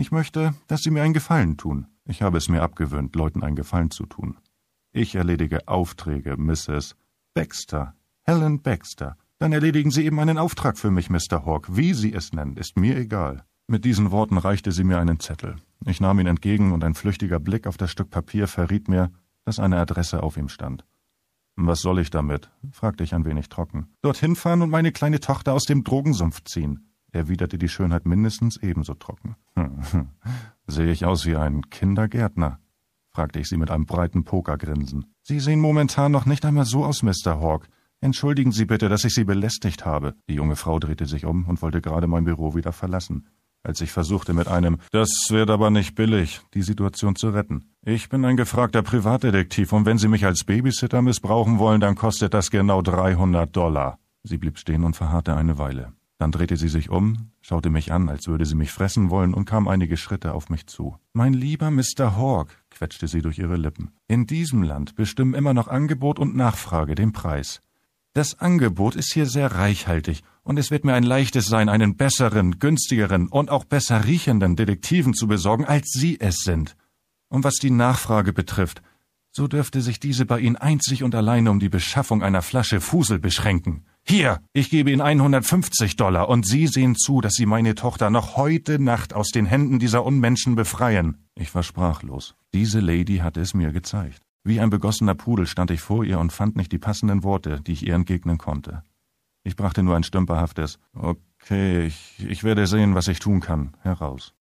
Ich möchte, dass Sie mir einen Gefallen tun. Ich habe es mir abgewöhnt, Leuten einen Gefallen zu tun. Ich erledige Aufträge, Mrs. Baxter, Helen Baxter. Dann erledigen Sie eben einen Auftrag für mich, Mr. Hawk. Wie Sie es nennen, ist mir egal.« Mit diesen Worten reichte sie mir einen Zettel. Ich nahm ihn entgegen und ein flüchtiger Blick auf das Stück Papier verriet mir, dass eine Adresse auf ihm stand. »Was soll ich damit?« fragte ich ein wenig trocken. »Dorthin fahren und meine kleine Tochter aus dem Drogensumpf ziehen«, erwiderte die Schönheit mindestens ebenso trocken. »Sehe ich aus wie ein Kindergärtner?« fragte ich sie mit einem breiten Pokergrinsen. »Sie sehen momentan noch nicht einmal so aus, Mr. Hawk. Entschuldigen Sie bitte, dass ich Sie belästigt habe.« Die junge Frau drehte sich um und wollte gerade mein Büro wieder verlassen, als ich versuchte mit einem »Das wird aber nicht billig«, die Situation zu retten. »Ich bin ein gefragter Privatdetektiv, und wenn Sie mich als Babysitter missbrauchen wollen, dann kostet das genau $300. Sie blieb stehen und verharrte eine Weile. Dann drehte sie sich um, schaute mich an, als würde sie mich fressen wollen, und kam einige Schritte auf mich zu. »Mein lieber Mr. Hawk«, quetschte sie durch ihre Lippen, »in diesem Land bestimmen immer noch Angebot und Nachfrage den Preis. Das Angebot ist hier sehr reichhaltig, und es wird mir ein leichtes sein, einen besseren, günstigeren und auch besser riechenden Detektiven zu besorgen, als Sie es sind. Und was die Nachfrage betrifft, so dürfte sich diese bei Ihnen einzig und alleine um die Beschaffung einer Flasche Fusel beschränken. Hier, ich gebe Ihnen $150, und Sie sehen zu, dass Sie meine Tochter noch heute Nacht aus den Händen dieser Unmenschen befreien.« Ich war sprachlos. Diese Lady hatte es mir gezeigt. Wie ein begossener Pudel stand ich vor ihr und fand nicht die passenden Worte, die ich ihr entgegnen konnte. Ich brachte nur ein stümperhaftes »Okay, ich werde sehen, was ich tun kann« heraus.